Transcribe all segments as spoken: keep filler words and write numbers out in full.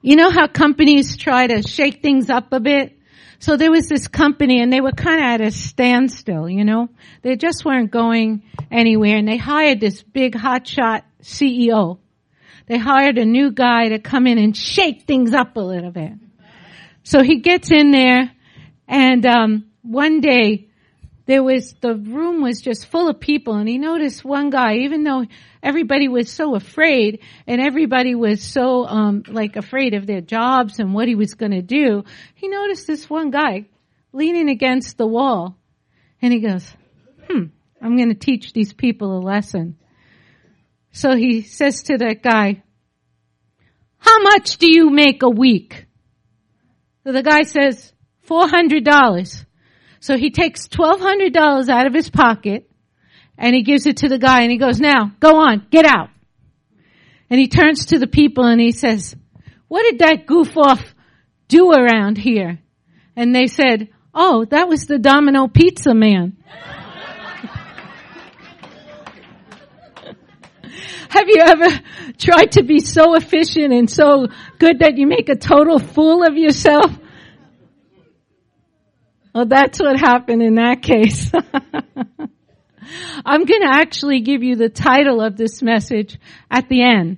You know how companies try to shake things up a bit? So there was this company and they were kind of at a standstill, you know. They just weren't going anywhere, and they hired this big hotshot C E O. They hired a new guy to come in and shake things up a little bit. So he gets in there, and um one day there was, the room was just full of people, and he noticed one guy, even though everybody was so afraid and everybody was so um like afraid of their jobs and what he was going to do, he noticed this one guy leaning against the wall, and he goes, hmm, I'm going to teach these people a lesson. So he says to that guy, how much do you make a week? So the guy says, four hundred dollars. So he takes twelve hundred dollars out of his pocket and he gives it to the guy, and he goes, now, go on, get out. And he turns to the people and he says, what did that goof off do around here? And they said, oh, that was the Domino Pizza man. Have you ever tried to be so efficient and so good that you make a total fool of yourself? Well, that's what happened in that case. I'm going to actually give you the title of this message at the end.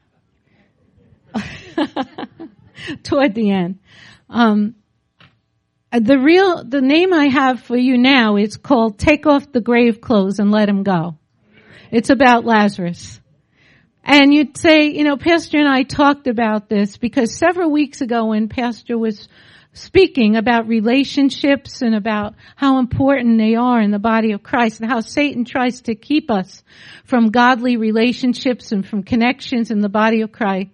Toward the end. Um, the real, the name I have for you now is called Take Off the Grave Clothes and Let Him Go. It's about Lazarus. And you'd say, you know, Pastor and I talked about this because several weeks ago when Pastor was speaking about relationships and about how important they are in the body of Christ and how Satan tries to keep us from godly relationships and from connections in the body of Christ.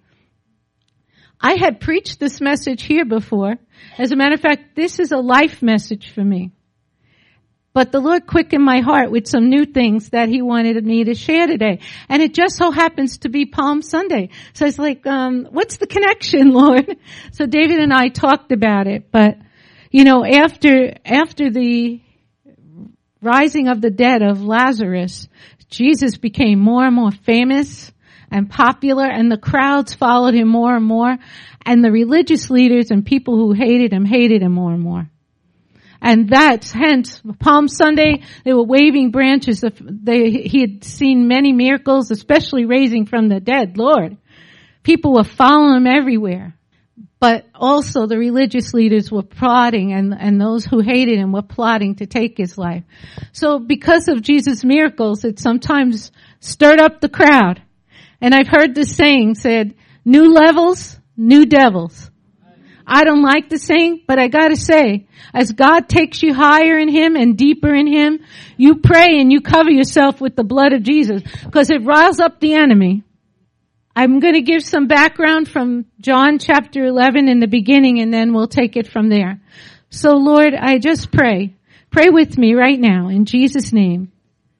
I had preached this message here before. As a matter of fact, this is a life message for me. But the Lord quickened my heart with some new things that He wanted me to share today. And it just so happens to be Palm Sunday. So it's like, um, what's the connection, Lord? So David and I talked about it. But, you know, after, after the rising of the dead of Lazarus, Jesus became more and more famous and popular, and the crowds followed Him more and more. And the religious leaders and people who hated Him hated Him more and more. And that's hence Palm Sunday, they were waving branches. They, he had seen many miracles, especially raising from the dead. Lord, people were following Him everywhere. But also the religious leaders were plotting, and, and those who hated Him were plotting to take His life. So because of Jesus' miracles, it sometimes stirred up the crowd. And I've heard this saying said, new levels, new devils. I don't like the saying, but I gotta say, as God takes you higher in Him and deeper in Him, you pray and you cover yourself with the blood of Jesus, because it riles up the enemy. I'm going to give some background from John chapter eleven in the beginning, and then we'll take it from there. So Lord, I just pray, pray with me right now in Jesus' name.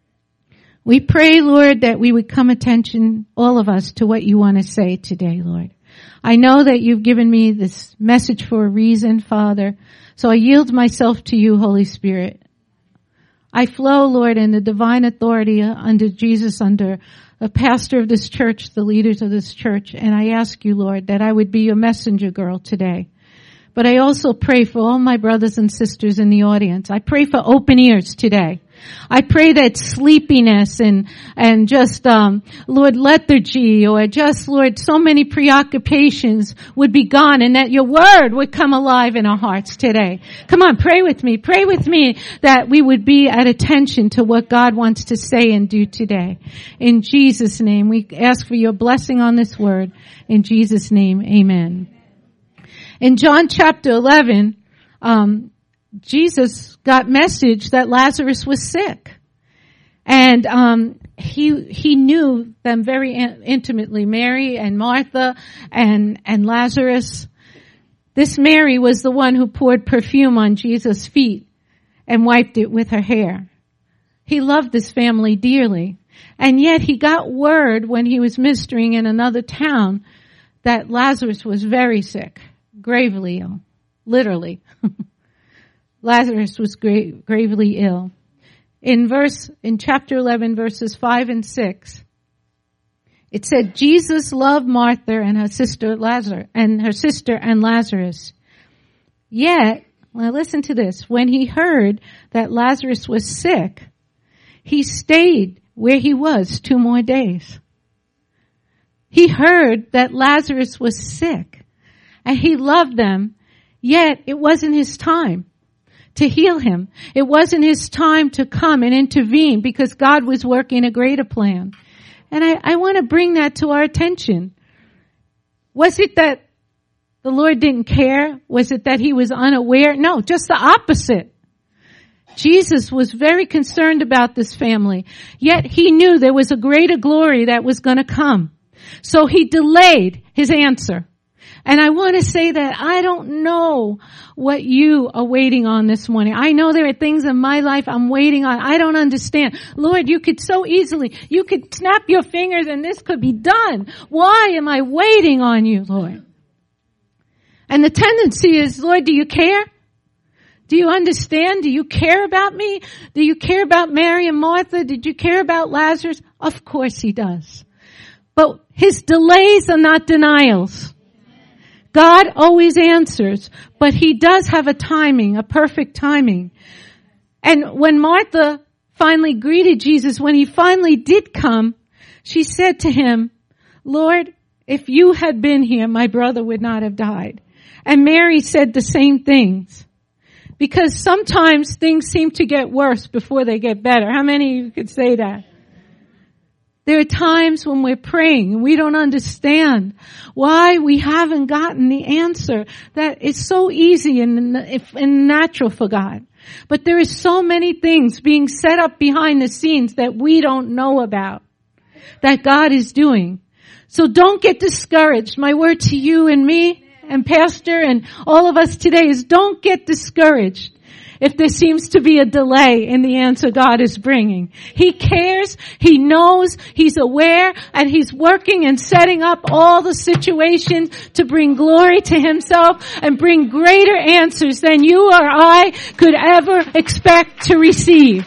We pray, Lord, that we would come attention, all of us, to what you want to say today, Lord. I know that you've given me this message for a reason, Father. So I yield myself to you, Holy Spirit. I flow, Lord, in the divine authority under Jesus, under a pastor of this church, the leaders of this church. And I ask you, Lord, that I would be your messenger girl today. But I also pray for all my brothers and sisters in the audience. I pray for open ears today. I pray that sleepiness and, and just, um, Lord, lethargy, or just, Lord, so many preoccupations would be gone, and that your word would come alive in our hearts today. Come on, pray with me. Pray with me that we would be at attention to what God wants to say and do today. In Jesus' name, we ask for your blessing on this word. In Jesus' name, amen. In John chapter eleven, um, Jesus got message that Lazarus was sick. And um he he knew them very in- intimately, Mary and Martha and and Lazarus. This Mary was the one who poured perfume on Jesus' feet and wiped it with her hair. He loved this family dearly. And yet he got word when he was ministering in another town that Lazarus was very sick, gravely ill, literally. Lazarus was gra- gravely ill. In verse, in chapter eleven, verses five and six, It said Jesus loved Martha and her sister Lazarus and her sister and Lazarus. Yet, well, listen to this. When he heard that Lazarus was sick, he stayed where he was two more days. He heard that Lazarus was sick and he loved them, yet it wasn't his time to heal him. It wasn't his time to come and intervene because God was working a greater plan. And I, I want to bring that to our attention. Was it that the Lord didn't care? Was it that he was unaware? No, just the opposite. Jesus was very concerned about this family, yet he knew there was a greater glory that was going to come. So he delayed his answer. And I want to say that I don't know what you are waiting on this morning. I know there are things in my life I'm waiting on. I don't understand. Lord, you could so easily, you could snap your fingers and this could be done. Why am I waiting on you, Lord? And the tendency is, Lord, do you care? Do you understand? Do you care about me? Do you care about Mary and Martha? Did you care about Lazarus? Of course he does. But his delays are not denials. God always answers, but he does have a timing, a perfect timing. And when Martha finally greeted Jesus, when he finally did come, she said to him, Lord, if you had been here, my brother would not have died. And Mary said the same things. Because sometimes things seem to get worse before they get better. How many of you could say that? There are times when we're praying and we don't understand why we haven't gotten the answer that is so easy and, and natural for God. But there is so many things being set up behind the scenes that we don't know about, that God is doing. So don't get discouraged. My word to you and me and Pastor and all of us today is don't get discouraged if there seems to be a delay in the answer God is bringing. He cares, He knows, He's aware, and He's working and setting up all the situations to bring glory to Himself and bring greater answers than you or I could ever expect to receive.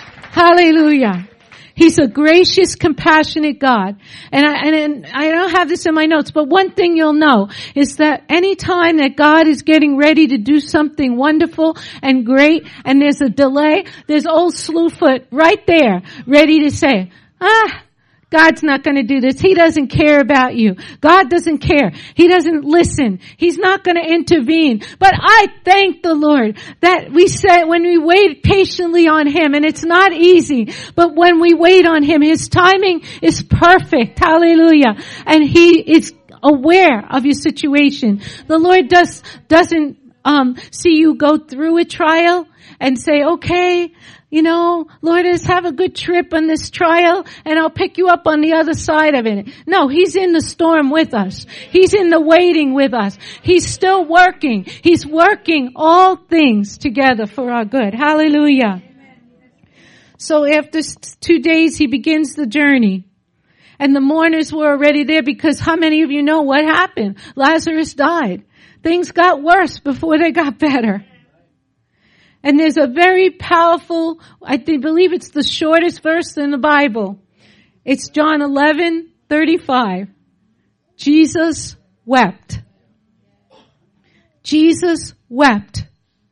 Hallelujah. He's a gracious, compassionate God. And I, and, and I don't have this in my notes, but one thing you'll know is that any time that God is getting ready to do something wonderful and great and there's a delay, there's old Slewfoot right there ready to say, ah, God's not going to do this. He doesn't care about you. God doesn't care. He doesn't listen. He's not going to intervene. But I thank the Lord that we say when we wait patiently on Him, and it's not easy, but when we wait on Him, His timing is perfect. Hallelujah. And He is aware of your situation. The Lord does, doesn't, um, see you go through a trial and say, okay, you know, Lord, let's have a good trip on this trial and I'll pick you up on the other side of it. No, He's in the storm with us. He's in the waiting with us. He's still working. He's working all things together for our good. Hallelujah. So after two days, He begins the journey. And the mourners were already there because how many of you know what happened? Lazarus died. Things got worse before they got better. And there's a very powerful, I think, believe it's the shortest verse in the Bible. It's John eleven thirty-five. Jesus wept. Jesus wept.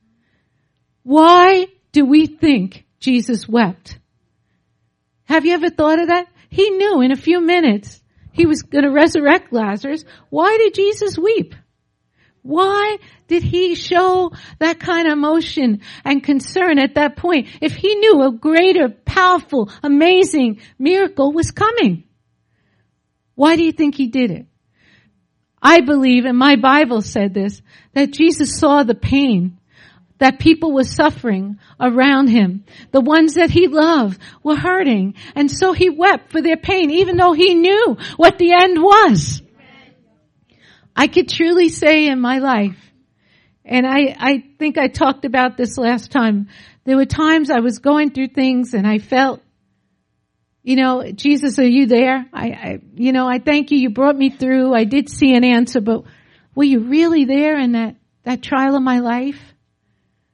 Why do we think Jesus wept? Have you ever thought of that? He knew in a few minutes He was going to resurrect Lazarus. Why did Jesus weep? Why did He show that kind of emotion and concern at that point if He knew a greater, powerful, amazing miracle was coming? Why do you think He did it? I believe, and my Bible said this, that Jesus saw the pain that people were suffering around Him. The ones that He loved were hurting, and so He wept for their pain even though He knew what the end was. I could truly say in my life, and I, I think I talked about this last time, there were times I was going through things and I felt, you know, Jesus, are you there? I, I, you know, I thank you. You brought me through. I did see an answer, but were you really there in that, that trial of my life?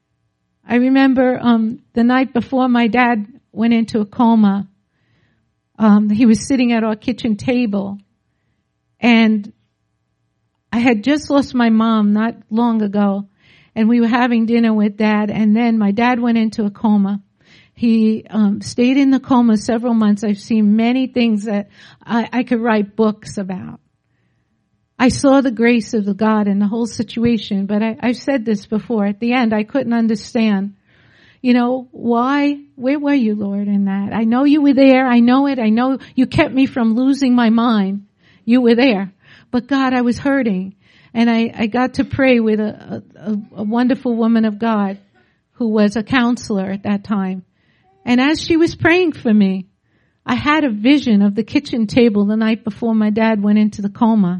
I remember, um, the night before my dad went into a coma, um, he was sitting at our kitchen table, and I had just lost my mom not long ago, and we were having dinner with Dad, and then my dad went into a coma. He um, stayed in the coma several months. I've seen many things that I, I could write books about. I saw the grace of the God in the whole situation, but I, I've said this before. At the end, I couldn't understand. You know, why? Where were you, Lord, in that? I know you were there. I know it. I know you kept me from losing my mind. You were there. But God, I was hurting. And I, I got to pray with a, a, a wonderful woman of God who was a counselor at that time. And as she was praying for me, I had a vision of the kitchen table the night before my dad went into the coma.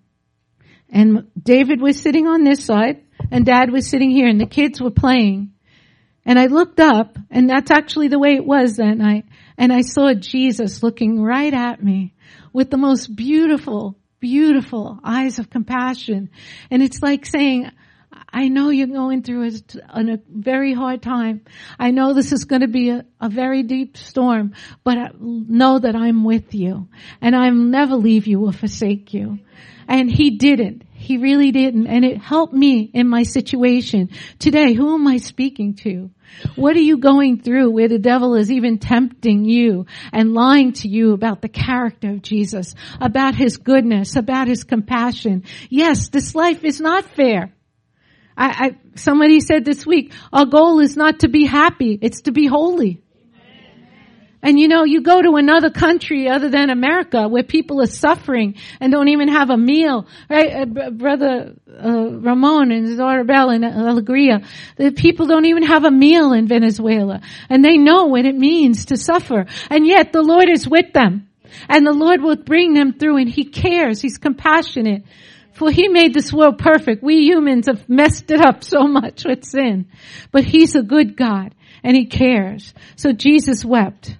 And David was sitting on this side, and Dad was sitting here, and the kids were playing. And I looked up, and that's actually the way it was that night. And I saw Jesus looking right at me with the most beautiful, beautiful eyes of compassion. And it's like saying, I know you're going through a, a very hard time. I know this is going to be a, a very deep storm, but know that I'm with you, and I'll never leave you or forsake you. And he didn't. He really didn't. And it helped me in my situation. Today, who am I speaking to? What are you going through where the devil is even tempting you and lying to you about the character of Jesus, about his goodness, about his compassion? Yes, this life is not fair. I, I, somebody said this week, our goal is not to be happy, it's to be holy. And you know, you go to another country other than America where people are suffering and don't even have a meal, right? Uh, Brother uh, Ramon and his daughter Belle in Alegria, the people don't even have a meal in Venezuela, and they know what it means to suffer. And yet the Lord is with them, and the Lord will bring them through, and he cares. He's compassionate. For he made this world perfect. We humans have messed it up so much with sin. But he's a good God, and he cares. So Jesus wept.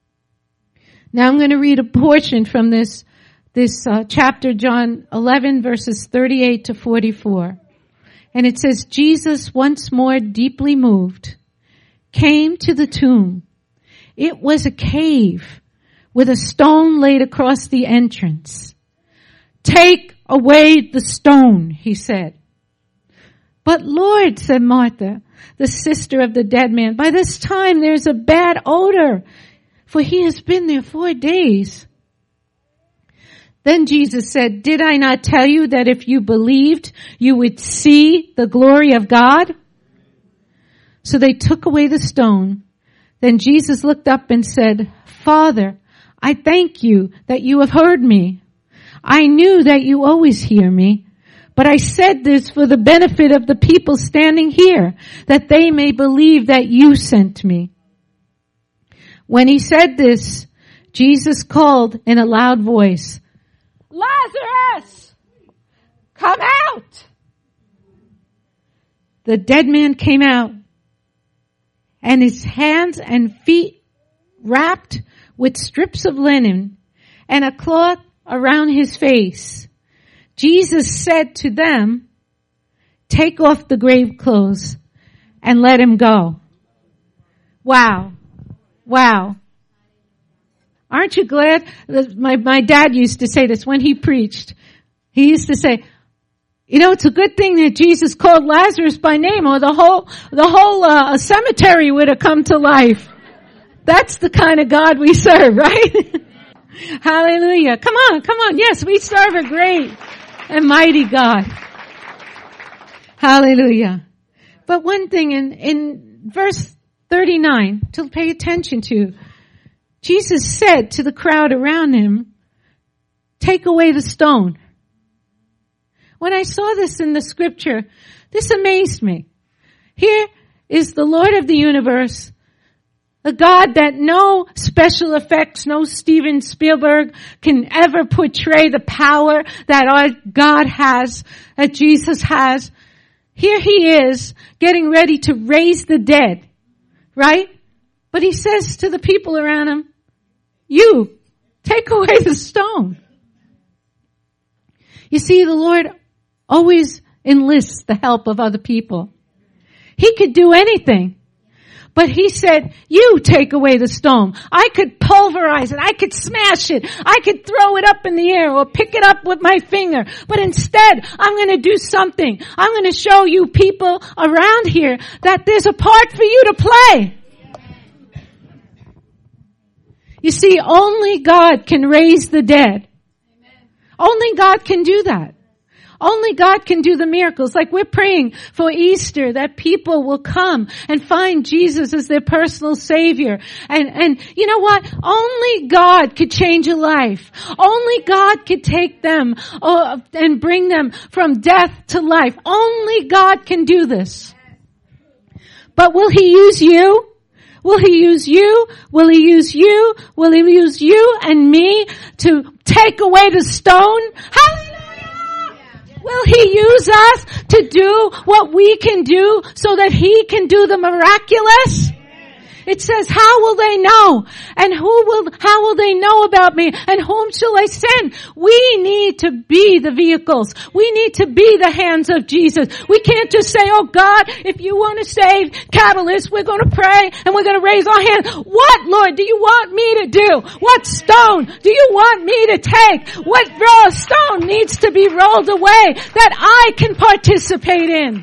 Now I'm going to read a portion from this, this uh, chapter, John eleven, verses thirty-eight to forty-four. And it says, Jesus, once more deeply moved, came to the tomb. It was a cave with a stone laid across the entrance. Take away the stone, he said. But Lord, said Martha, the sister of the dead man, by this time there's a bad odor, for he has been there four days. Then Jesus said, did I not tell you that if you believed, you would see the glory of God? So they took away the stone. Then Jesus looked up and said, Father, I thank you that you have heard me. I knew that you always hear me, but I said this for the benefit of the people standing here, that they may believe that you sent me. When he said this, Jesus called in a loud voice, Lazarus, come out! The dead man came out, and his hands and feet wrapped with strips of linen and a cloth around his face. Jesus said to them, take off the grave clothes and let him go. Wow. Wow. Aren't you glad? My, my dad used to say this when he preached. He used to say, you know, it's a good thing that Jesus called Lazarus by name, or the whole, the whole, uh, cemetery would have come to life. That's the kind of God we serve, right? Hallelujah. Come on, come on. Yes, we serve a great and mighty God. Hallelujah. But one thing in, in verse thirty-nine to pay attention to, Jesus said to the crowd around him, take away the stone. When I saw this in the scripture, this amazed me. Here is the Lord of the universe, a God that no special effects, no Steven Spielberg can ever portray the power that our God has, that Jesus has. Here he is getting ready to raise the dead, right? But he says to the people around him, you, take away the stone. You see, the Lord always enlists the help of other people. He could do anything. But he said, you take away the stone. I could pulverize it. I could smash it. I could throw it up in the air or pick it up with my finger. But instead, I'm going to do something. I'm going to show you people around here that there's a part for you to play. You see, only God can raise the dead. Only God can do that. Only God can do the miracles. Like we're praying for Easter that people will come and find Jesus as their personal Savior. And, and you know what? Only God could change a life. Only God could take them uh, and bring them from death to life. Only God can do this. But will He use you? Will He use you? Will He use you? Will He use you and me to take away the stone? Hallelujah! Will He use us to do what we can do so that He can do the miraculous? It says, how will they know? And who will, how will they know about me? And whom shall I send? We need to be the vehicles. We need to be the hands of Jesus. We can't just say, oh God, if you want to save Catalyst, we're going to pray and we're going to raise our hands. What, Lord, do you want me to do? What stone do you want me to take? What raw stone needs to be rolled away that I can participate in?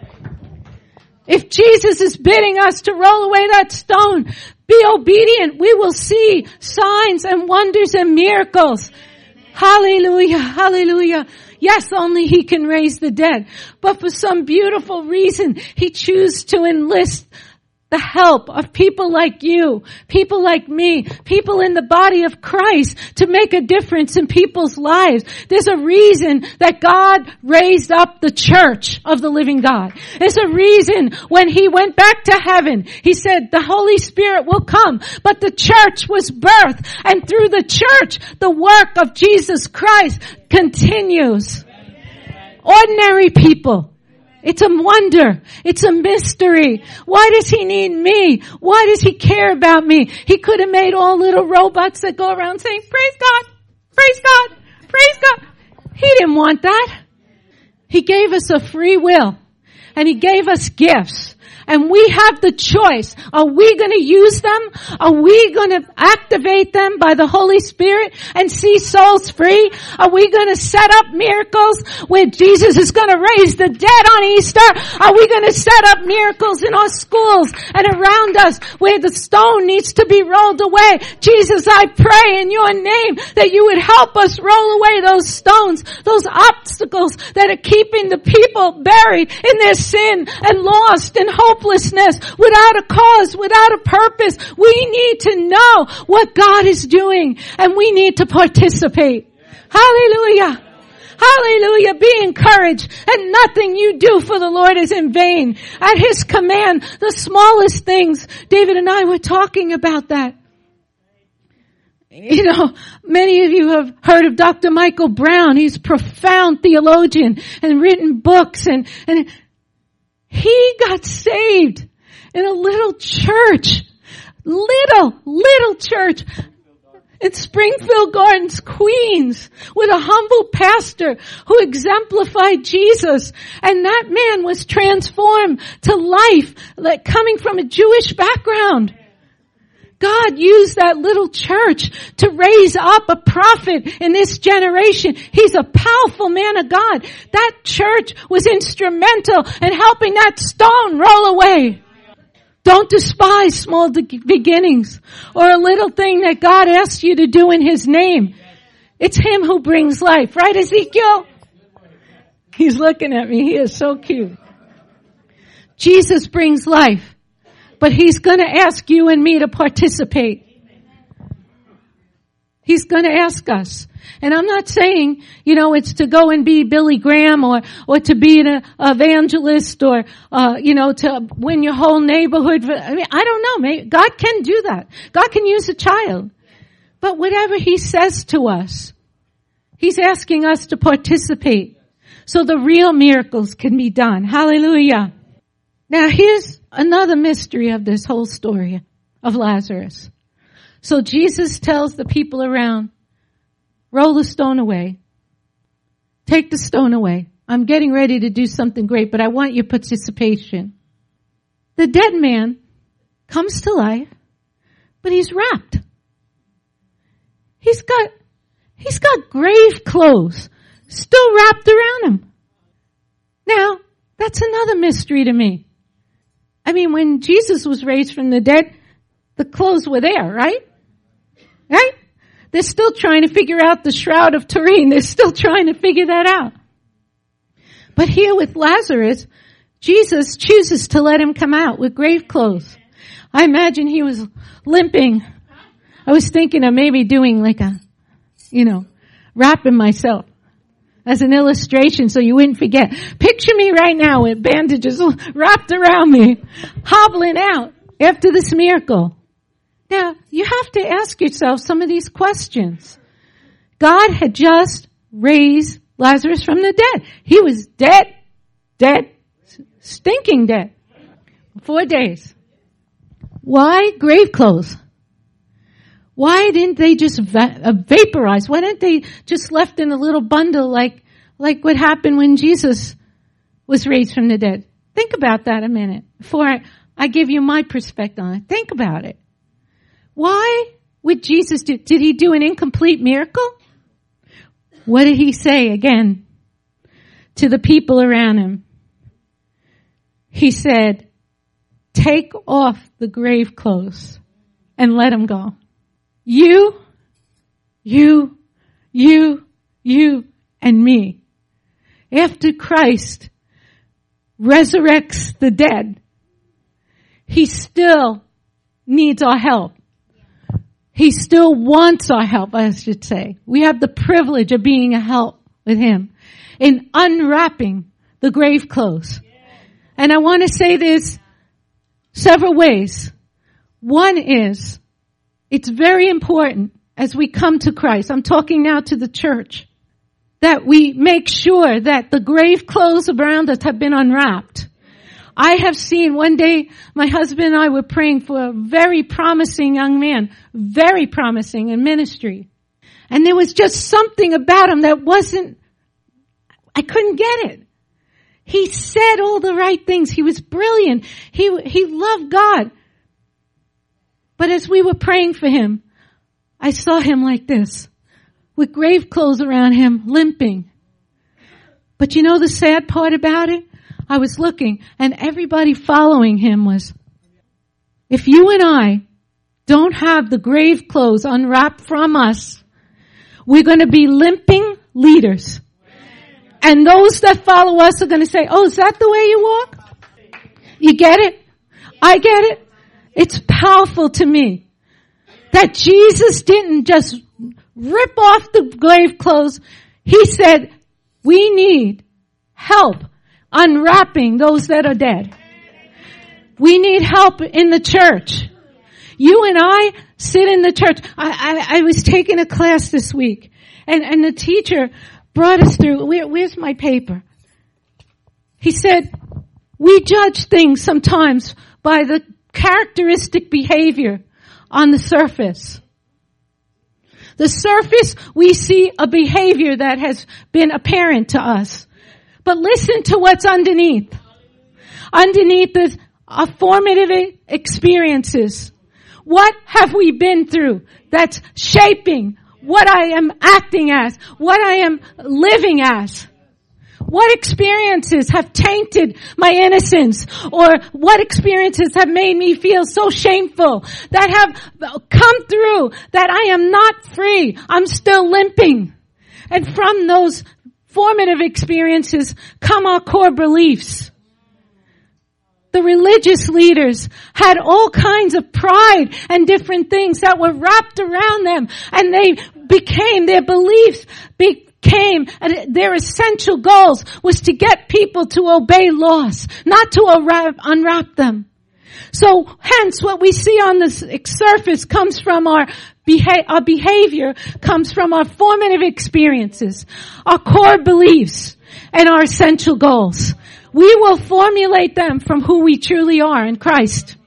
If Jesus is bidding us to roll away that stone, be obedient. We will see signs and wonders and miracles. Hallelujah, hallelujah. Yes, only He can raise the dead. But for some beautiful reason, He chooses to enlist the help of people like you, people like me, people in the body of Christ to make a difference in people's lives. There's a reason that God raised up the church of the living God. There's a reason when He went back to heaven, He said the Holy Spirit will come, but the church was birthed, and through the church, the work of Jesus Christ continues. Ordinary people. It's a wonder. It's a mystery. Why does He need me? Why does He care about me? He could have made all little robots that go around saying, praise God, praise God, praise God. He didn't want that. He gave us a free will, and He gave us gifts. And we have the choice. Are we going to use them? Are we going to activate them by the Holy Spirit and see souls free? Are we going to set up miracles where Jesus is going to raise the dead on Easter? Are we going to set up miracles in our schools and around us where the stone needs to be rolled away? Jesus, I pray in your name that you would help us roll away those stones, those obstacles that are keeping the people buried in their sin and lost and hopeless. Hopelessness, without a cause, without a purpose. We need to know what God is doing, and we need to participate. Hallelujah. Hallelujah. Be encouraged, and nothing you do for the Lord is in vain. At His command, the smallest things. David and I were talking about that. You know, many of you have heard of Doctor Michael Brown. He's a profound theologian and written books, and, and he got saved in a little church, little, little church in Springfield Gardens, Queens, with a humble pastor who exemplified Jesus. And that man was transformed to life, like coming from a Jewish background. God used that little church to raise up a prophet in this generation. He's a powerful man of God. That church was instrumental in helping that stone roll away. Don't despise small beginnings or a little thing that God asks you to do in His name. It's Him who brings life. Right, Ezekiel? He's looking at me. He is so cute. Jesus brings life. But He's going to ask you and me to participate. He's going to ask us. And I'm not saying, you know, it's to go and be Billy Graham or, or to be an evangelist or, uh, you know, to win your whole neighborhood. I mean, I don't know. Maybe God can do that. God can use a child. But whatever He says to us, He's asking us to participate so the real miracles can be done. Hallelujah. Now here's another mystery of this whole story of Lazarus. So Jesus tells the people around, roll the stone away. Take the stone away. I'm getting ready to do something great, but I want your participation. The dead man comes to life, but he's wrapped. He's got, he's got grave clothes still wrapped around him. Now, that's another mystery to me. I mean, when Jesus was raised from the dead, the clothes were there, right? Right? They're still trying to figure out the Shroud of Turin. They're still trying to figure that out. But here with Lazarus, Jesus chooses to let him come out with grave clothes. I imagine he was limping. I was thinking of maybe doing like a, you know, wrapping myself as an illustration so you wouldn't forget. Picture me right now with bandages wrapped around me, hobbling out after this miracle. Now, you have to ask yourself some of these questions. God had just raised Lazarus from the dead. He was dead, dead, stinking dead. Four days. Why grave clothes? Why didn't they just va- uh, vaporize? Why didn't they just left in a little bundle like, like what happened when Jesus was raised from the dead? Think about that a minute before I, I give you my perspective on it. Think about it. Why would Jesus do, did he do an incomplete miracle? What did he say again to the people around him? He said, take off the grave clothes and let him go. You, you, you, you, and me. After Christ resurrects the dead, he still needs our help. He still wants our help, I should say. We have the privilege of being a help with him in unwrapping the grave clothes. And I want to say this several ways. One is, it's very important as we come to Christ, I'm talking now to the church, that we make sure that the grave clothes around us have been unwrapped. I have seen one day, my husband and I were praying for a very promising young man, very promising in ministry. And there was just something about him that wasn't, I couldn't get it. He said all the right things. He was brilliant. He, he loved God. But as we were praying for him, I saw him like this, with grave clothes around him, limping. But you know the sad part about it? I was looking, and everybody following him was, if you and I don't have the grave clothes unwrapped from us, we're going to be limping leaders. And those that follow us are going to say, oh, is that the way you walk? You get it? I get it. It's powerful to me that Jesus didn't just rip off the grave clothes. He said, we need help unwrapping those that are dead. We need help in the church. You and I sit in the church. I, I, I was taking a class this week, and, and the teacher brought us through. Where, where's my paper? He said, we judge things sometimes by the characteristic behavior on the surface. The surface, we see a behavior that has been apparent to us. But listen to what's underneath. Underneath is our formative experiences. What have we been through that's shaping what I am acting as, what I am living as? What experiences have tainted my innocence? Or what experiences have made me feel so shameful that have come through that I am not free? I'm still limping. And from those formative experiences come our core beliefs. The religious leaders had all kinds of pride and different things that were wrapped around them, and they became, their beliefs became, their essential goals was to get people to obey laws, not to unwrap them. So hence what we see on the surface comes from our beha- our behavior, comes from our formative experiences, our core beliefs, and our essential goals. We will formulate them from who we truly are in Christ.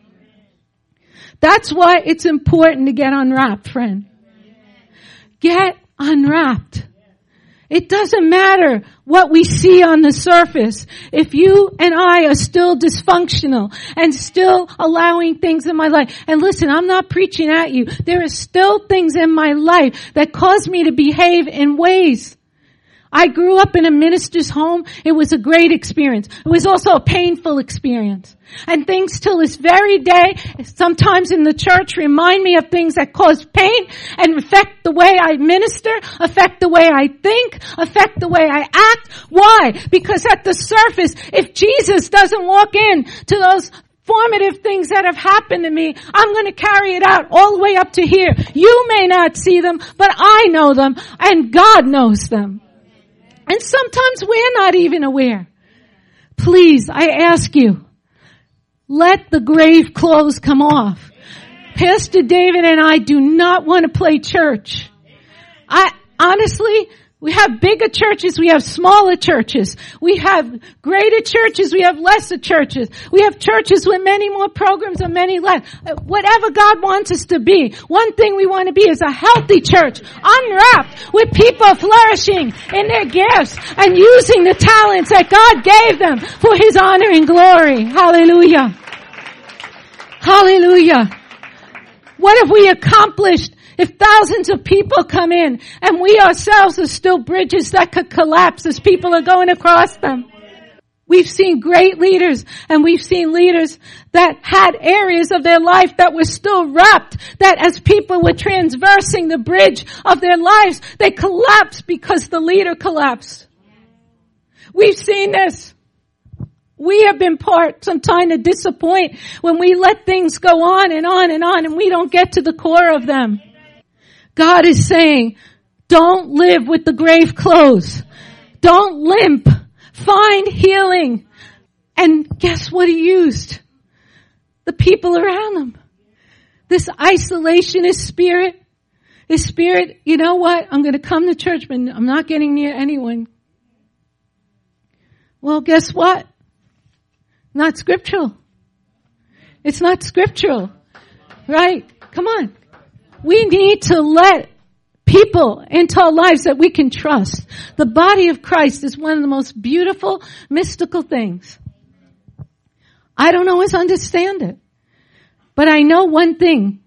That's why it's important to get unwrapped, friend. Get unwrapped. It doesn't matter what we see on the surface. If you and I are still dysfunctional and still allowing things in my life, and listen, I'm not preaching at you. There are still things in my life that cause me to behave in ways. I grew up in a minister's home. It was a great experience. It was also a painful experience. And things till this very day, sometimes in the church, remind me of things that cause pain and affect the way I minister, affect the way I think, affect the way I act. Why? Because at the surface, if Jesus doesn't walk in to those formative things that have happened to me, I'm going to carry it out all the way up to here. You may not see them, but I know them, and God knows them. And sometimes we're not even aware. Please, I ask you, let the grave clothes come off. Pastor David and I do not want to play church. I, honestly, we have bigger churches, we have smaller churches. We have greater churches, we have lesser churches. We have churches with many more programs and many less. Whatever God wants us to be. One thing we want to be is a healthy church, unwrapped, with people flourishing in their gifts and using the talents that God gave them for His honor and glory. Hallelujah. Hallelujah. What have we accomplished if thousands of people come in and we ourselves are still bridges that could collapse as people are going across them? We've seen great leaders, and we've seen leaders that had areas of their life that were still wrapped, that as people were transversing the bridge of their lives, they collapsed because the leader collapsed. We've seen this. We have been part sometimes to disappoint when we let things go on and on and on and we don't get to the core of them. God is saying, don't live with the grave clothes. Don't limp. Find healing. And guess what He used? The people around Him. This isolationist spirit, this spirit, you know what? I'm going to come to church, but I'm not getting near anyone. Well, guess what? Not scriptural. It's not scriptural. Right? Come on. We need to let people into our lives that we can trust. The body of Christ is one of the most beautiful, mystical things. I don't always understand it. But I know one thing.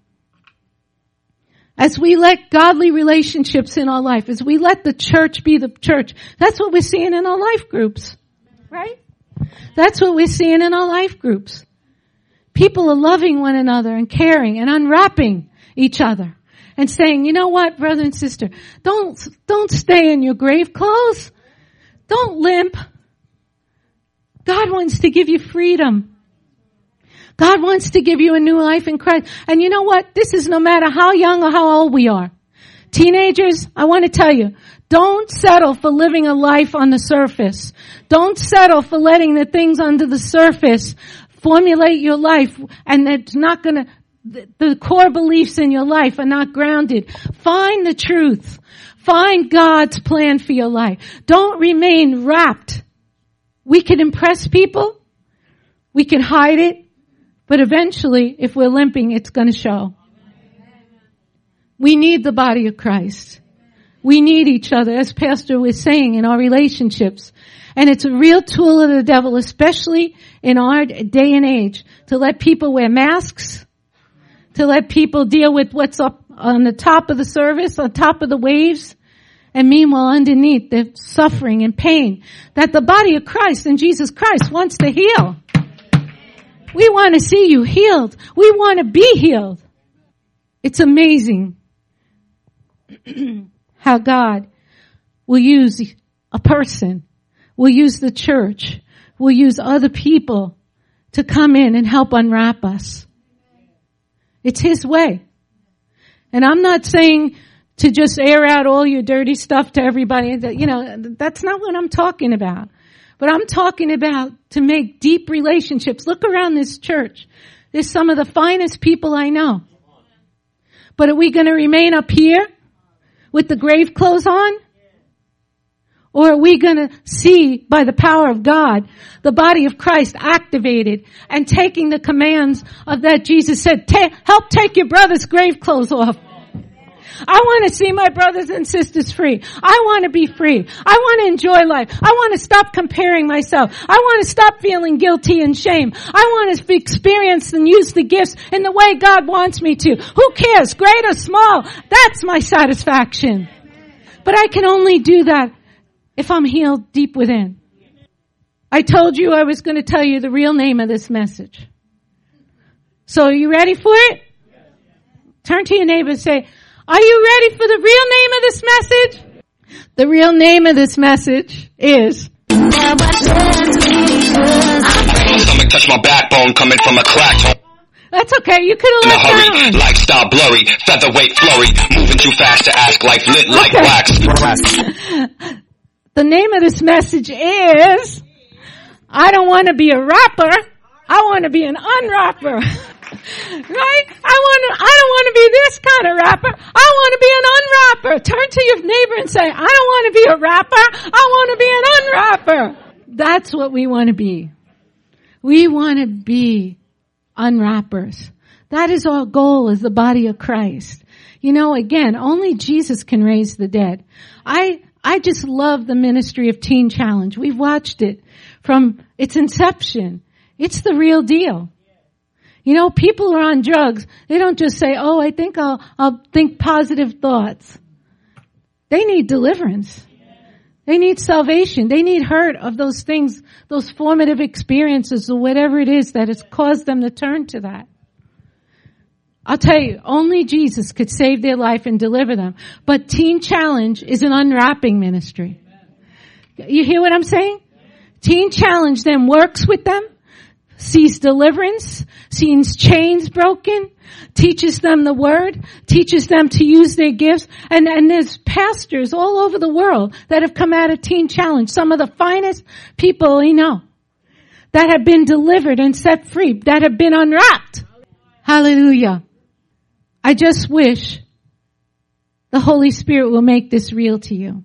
As we let godly relationships in our life, as we let the church be the church, that's what we're seeing in our life groups. Right? That's what we're seeing in our life groups. People are loving one another and caring and unwrapping each other and saying, you know what, brother and sister, don't, don't stay in your grave clothes. Don't limp. God wants to give you freedom. God wants to give you a new life in Christ. And you know what? This is no matter how young or how old we are. Teenagers, I want to tell you, don't settle for living a life on the surface. Don't settle for letting the things under the surface formulate your life, and it's not going to, the, the core beliefs in your life are not grounded. Find the truth. Find God's plan for your life. Don't remain wrapped. We can impress people. We can hide it. But eventually, if we're limping, it's going to show. We need the body of Christ. We need each other, as Pastor was saying, in our relationships. And it's a real tool of the devil, especially in our day and age, to let people wear masks, to let people deal with what's up on the top of the service, on top of the waves, and meanwhile underneath they're suffering and pain that the body of Christ and Jesus Christ wants to heal. We want to see you healed. We want to be healed. It's amazing how God will use a person, will use the church, will use other people to come in and help unwrap us. It's His way. And I'm not saying to just air out all your dirty stuff to everybody. That, you know, that's not what I'm talking about. But I'm talking about to make deep relationships. Look around this church. There's some of the finest people I know. But are we going to remain up here with the grave clothes on? Or are we going to see, by the power of God, the body of Christ activated and taking the commands of that Jesus said, Ta- help take your brother's grave clothes off. I want to see my brothers and sisters free. I want to be free. I want to enjoy life. I want to stop comparing myself. I want to stop feeling guilty and shame. I want to experience and use the gifts in the way God wants me to. Who cares? Great or small? That's my satisfaction. But I can only do that if I'm healed deep within. I told you I was going to tell you the real name of this message. So are you ready for it? Turn to your neighbor and say, are you ready for the real name of this message? The real name of this message is Stomach touch my backbone coming from a crack. That's okay. You could have left that on. Lifestyle blurry, featherweight flurry, moving too fast to ask life lit like Okay. wax. The name of this message is, I don't want to be a rapper. I want to be an unrapper. Right? I want to, I don't want to be this kind of rapper. I want to be an unrapper. Turn to your neighbor and say, I don't want to be a rapper. I want to be an unrapper. That's what we want to be. We want to be unwrappers. That is our goal as the body of Christ. You know, again, only Jesus can raise the dead. I, I just love the ministry of Teen Challenge. We've watched it from its inception. It's the real deal. You know, people are on drugs. They don't just say, oh, I think I'll, I'll think positive thoughts. They need deliverance. They need salvation. They need hurt of those things, those formative experiences or whatever it is that has caused them to turn to that. I'll tell you, only Jesus could save their life and deliver them. But Teen Challenge is an unwrapping ministry. You hear what I'm saying? Teen Challenge then works with them, sees deliverance, sees chains broken, teaches them the word, teaches them to use their gifts. And, and there's pastors all over the world that have come out of Teen Challenge, some of the finest people we know, that have been delivered and set free, that have been unwrapped. Hallelujah. I just wish the Holy Spirit will make this real to you.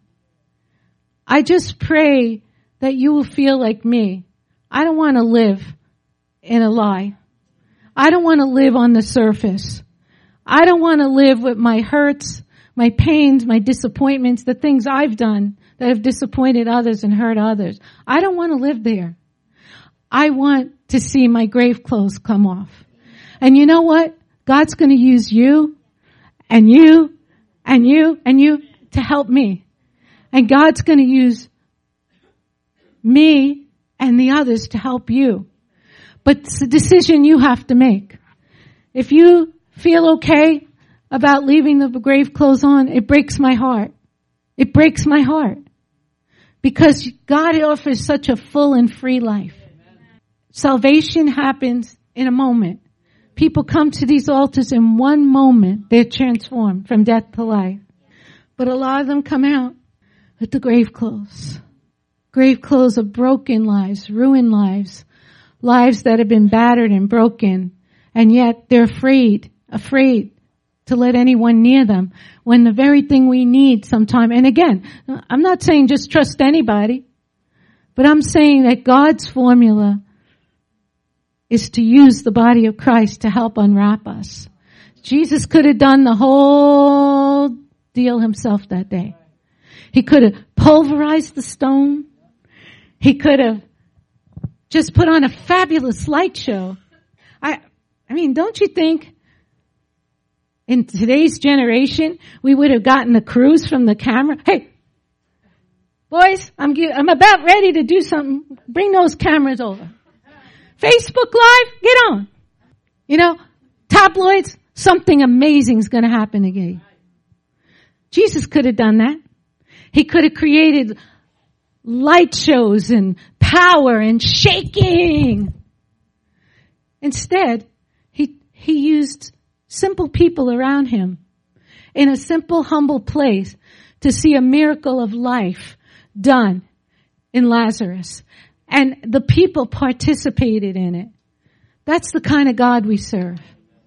I just pray that you will feel like me. I don't want to live in a lie. I don't want to live on the surface. I don't want to live with my hurts, my pains, my disappointments, the things I've done that have disappointed others and hurt others. I don't want to live there. I want to see my grave clothes come off. And you know what? God's going to use you and you and you and you to help me. And God's going to use me and the others to help you. But it's a decision you have to make. If you feel okay about leaving the grave clothes on, it breaks my heart. It breaks my heart. Because God offers such a full and free life. Salvation happens in a moment. People come to these altars in one moment. They're transformed from death to life. But a lot of them come out with the grave clothes. Grave clothes of broken lives, ruined lives, lives that have been battered and broken, and yet they're afraid, afraid to let anyone near them when the very thing we need sometime. And again, I'm not saying just trust anybody, but I'm saying that God's formula is to use the body of Christ to help unwrap us. Jesus could have done the whole deal himself that day. He could have pulverized the stone. He could have just put on a fabulous light show. I, I mean, don't you think in today's generation we would have gotten the crews from the camera? Hey, boys, I'm I'm about ready to do something. Bring those cameras over. Facebook Live, get on. You know, tabloids, something amazing is going to happen again. Jesus could have done that. He could have created light shows and power and shaking. Instead, he, he used simple people around him in a simple, humble place to see a miracle of life done in Lazarus. And the people participated in it. That's the kind of God we serve.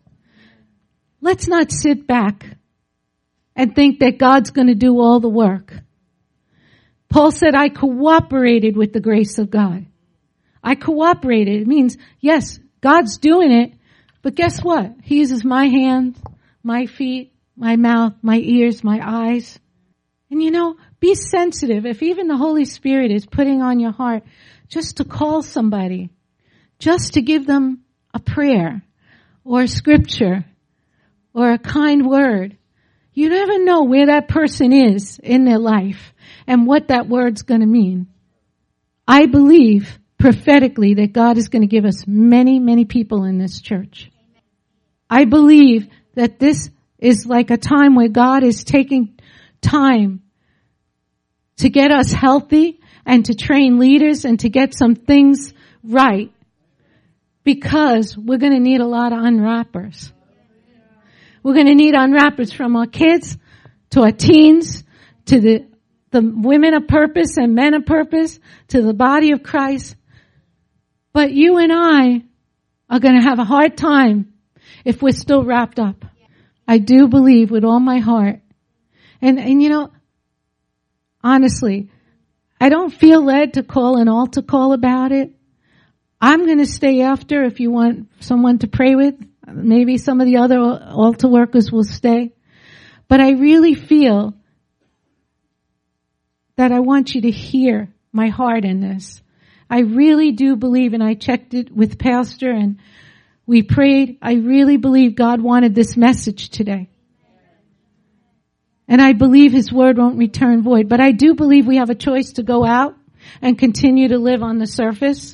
Let's not sit back and think that God's going to do all the work. Paul said, I cooperated with the grace of God. I cooperated. It means, yes, God's doing it, but guess what? He uses my hands, my feet, my mouth, my ears, my eyes. And you know, be sensitive. If even the Holy Spirit is putting on your heart just to call somebody, just to give them a prayer or a scripture or a kind word, you never know where that person is in their life and what that word's going to mean. I believe prophetically that God is going to give us many, many people in this church. I believe that this is like a time where God is taking time to get us healthy and to train leaders and to get some things right, because we're going to need a lot of unwrappers. We're going to need unwrappers from our kids to our teens to the the women of purpose and men of purpose to the body of Christ. But you and I are going to have a hard time if we're still wrapped up. I do believe with all my heart. And, and you know, honestly, I don't feel led to call an altar call about it. I'm going to stay after if you want someone to pray with. Maybe some of the other altar workers will stay. But I really feel that I want you to hear my heart in this. I really do believe, and I checked it with Pastor and we prayed. I really believe God wanted this message today. And I believe His word won't return void. But I do believe we have a choice to go out and continue to live on the surface.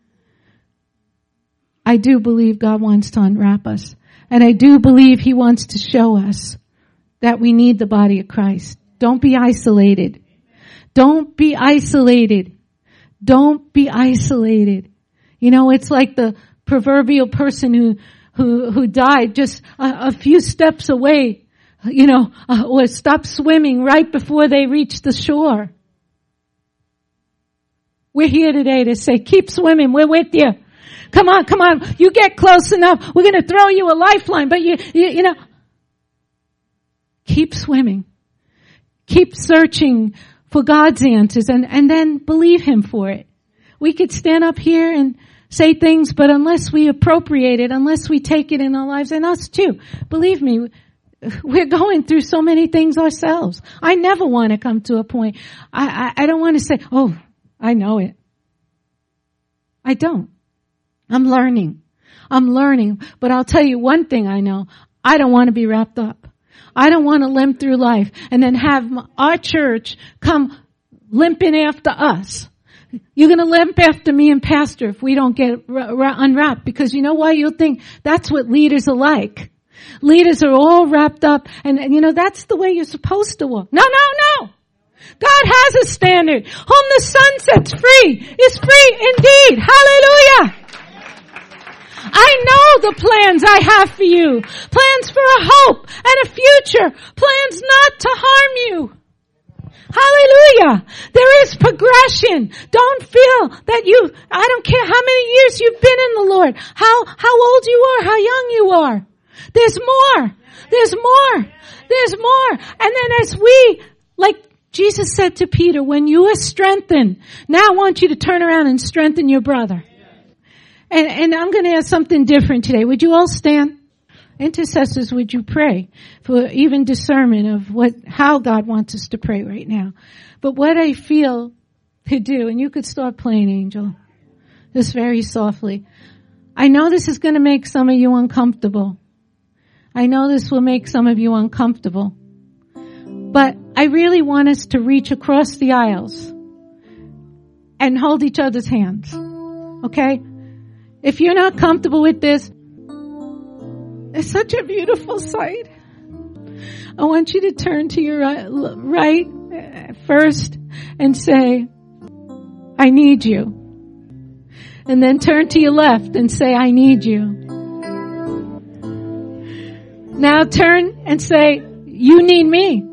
I do believe God wants to unwrap us. And I do believe He wants to show us that we need the body of Christ. Don't be isolated. Don't be isolated. Don't be isolated. You know, it's like the proverbial person who, who, who died just a, a few steps away, you know, uh, or stopped swimming right before they reached the shore. We're here today to say, keep swimming. We're with you. Come on, come on. You get close enough. We're going to throw you a lifeline, but you, you, you know, keep swimming. Keep searching for God's answers and, and then believe Him for it. We could stand up here and say things, but unless we appropriate it, unless we take it in our lives, and us too, believe me, we're going through so many things ourselves. I never want to come to a point. I, I, I don't want to say, oh, I know it. I don't. I'm learning. I'm learning. But I'll tell you one thing I know. I don't want to be wrapped up. I don't want to limp through life and then have our church come limping after us. You're going to limp after me and Pastor if we don't get unwrapped, because you know why? You'll think that's what leaders are like. Leaders are all wrapped up and, and you know, that's the way you're supposed to walk. No, no, no. God has a standard. Whom the Son sets free is free indeed. Hallelujah. I know the plans I have for you. Plans for a hope and a future. Plans not to harm you. Hallelujah. There is progression. Don't feel that you, I don't care how many years you've been in the Lord, how, how old you are, how young you are. There's more. There's more. There's more. And then as we, like Jesus said to Peter, when you are strengthened, now I want you to turn around and strengthen your brother. And, and I'm going to ask something different today. Would you all stand? Intercessors, would you pray for even discernment of what, how God wants us to pray right now? But what I feel to do, and you could start playing, Angel, just very softly. I know this is going to make some of you uncomfortable. I know this will make some of you uncomfortable. But I really want us to reach across the aisles and hold each other's hands. Okay? If you're not comfortable with this, it's such a beautiful sight. I want you to turn to your right first and say, I need you. And then turn to your left and say, I need you. Now turn and say, you need me.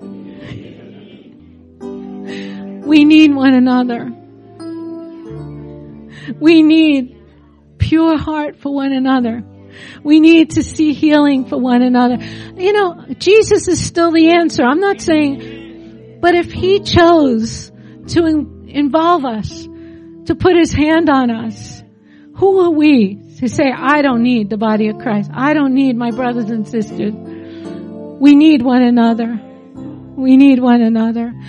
We need one another. We need pure heart for one another. We need to see healing for one another. You know, Jesus is still the answer. I'm not saying, but if He chose to in, involve us, to put His hand on us, who are we to say, I don't need the body of Christ. I don't need my brothers and sisters. We need one another. We need one another.